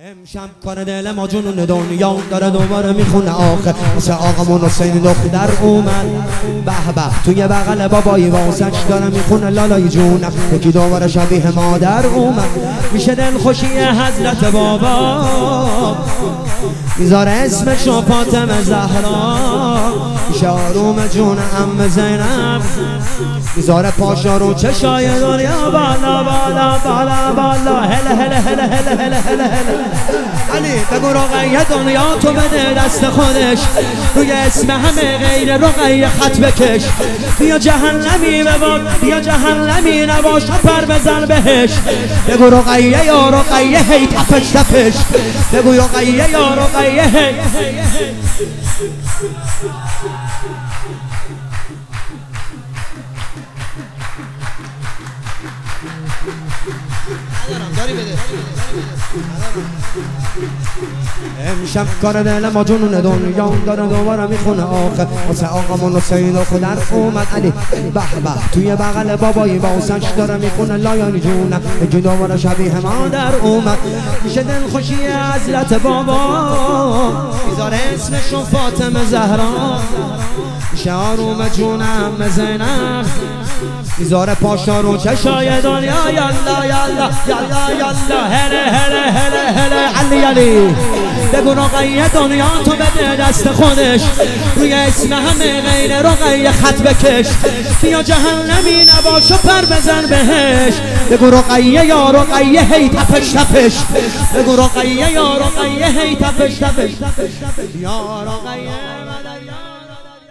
امشب کار دل ما جنون دنیا داره دوباره میخونه آخه واسه آقامون حسین دختر اومد به به توی بغل بابایی واسش داره میخونه لالای جونم یکی دوباره شبیه مادر اومد میشه دل خوشی حضرت بابا میذاره اسمشو فاطمه زهرا میشه آروم جون عم زینب میذاره پاشا رو چشای دنیا بالا بالا بالا بالا هله هله هله هله هله هله هله علی بگو رقیه دنیا تو بده دست خودش روی اسم همه غیر رقیه خط بکش بیا جهنمی بباد بیا جهنمی نباش پر بزن بهش بگو رقیه یا رقیه هی تپش تپش بگو رقیه یا رقیه هی امشب کار دل ما جنون دنیا داره دوباره میخونه آخه واسه آقامون حسین دختر اومد علی به به توی بغل بابایی واسش داره میخونه لایانی جونم یکی دوباره شبیه مادر اومد میشه دل خوشی حضرت بابا میذاره اسمشو فاطمه زهرا میشه آروم جونم زینب میذاره پاشا رو چشای دنیا یالا یالا یالا یالا هله هله هله هله علی علی بگو رقیه دنیا تو بده دست خودش روی اسم همه غیر رقیه خط بکش بیا جهنمی نباش و پر بزن بهش بگو رقیه یا رقیه هی تپش تپش بگو رقیه یا رقیه هی تپش تپش یا رقیه